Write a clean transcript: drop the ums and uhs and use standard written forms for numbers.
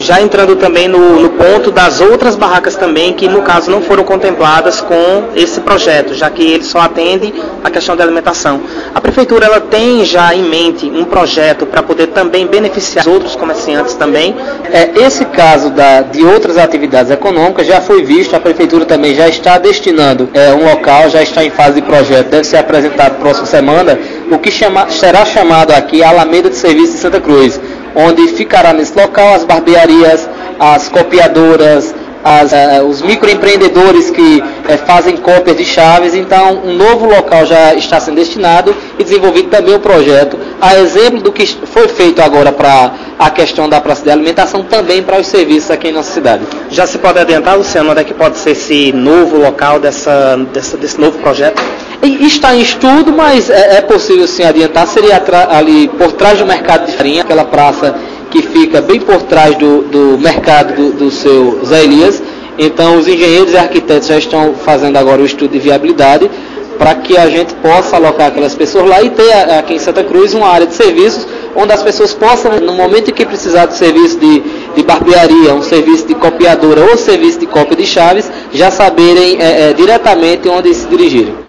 Já entrando também no ponto das outras barracas também, que no caso não foram contempladas com esse projeto, já que ele só atende a questão da alimentação. A Prefeitura ela tem já em mente um projeto para poder também beneficiar os outros comerciantes também? Esse caso de outras atividades econômicas já foi visto, a Prefeitura também já está destinando um local, já está em fase de projeto, deve ser apresentado próxima semana, o que será chamado aqui a Alameda de Serviço de Santa Cruz, onde ficará nesse local as barbearias, as copiadoras, os microempreendedores que fazem cópias de chaves. Então, um novo local já está sendo destinado e desenvolvido também o projeto, a exemplo do que foi feito agora para a questão da praça de alimentação, também para os serviços aqui em nossa cidade. Já se pode adiantar, Luciano, onde é que pode ser esse novo local desse novo projeto? Está em estudo, mas é possível sim adiantar. Seria ali por trás do mercado de farinha, aquela praça que fica bem por trás do mercado do seu Zé Elias. Então os engenheiros e arquitetos já estão fazendo agora o estudo de viabilidade para que a gente possa alocar aquelas pessoas lá e ter aqui em Santa Cruz uma área de serviços onde as pessoas possam, no momento em que precisar de serviço de barbearia, um serviço de copiadora ou serviço de cópia de chaves, já saberem diretamente onde se dirigirem.